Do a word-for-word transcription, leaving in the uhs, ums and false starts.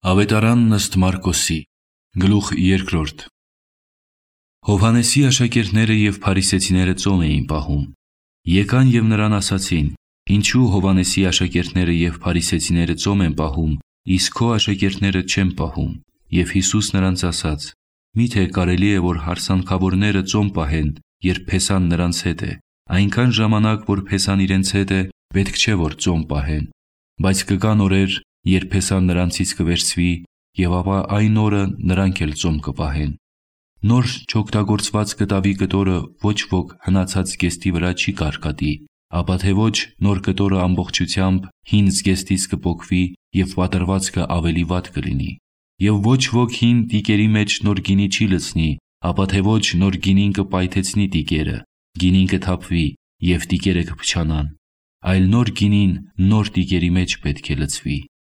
Ավետարանն ըստ Մարկոսի, գլուխ երկրորդ։ Հովհաննեսի աշակերտները և փարիսեցիները ծոմ էին պահում։ Եկան և նրան ասացին. «Ինչու Հովհաննեսի աշակերտները և փարիսեցիները ծոմ են պահում, իսկ քո աշակերտները չեն պահում»։ Եվ Հիսուս նրանց ասաց. «Մի՞թե կարելի է, որ հարսանքավորները ծոմ պահեն, երբ փեսան նրանց հետ է։ Այնքան ժամանակ, որ փեսան իրենց հետ է, պետք չէ, որ ծոմ պահեն։ Բայց կգան օրեր, երբ փեսան նրանցից կվերցվի, և ապա այն օրը նրանք էլ ծոմ կպահեն։ Նոր չօգտագործված կտավի կտորը ոչ ոք հնացած զգեստի վրա չի կարկատի, ապա թե ոչ նոր կտորը ամբողջությամբ հին զգեստից կպոկվի և պատրվածքը ավելի վատ կլինի։ Եվ ոչ ոք հին տիկերի մեջ նոր գինի չի լցնի, ապա թե ոչ նոր գինին կպայթեցնի տիկերը, գինին կթափվի, և տիկերը կփչանան, այլ նոր գինին նոր տիկերի մեջ պետք է լցվի։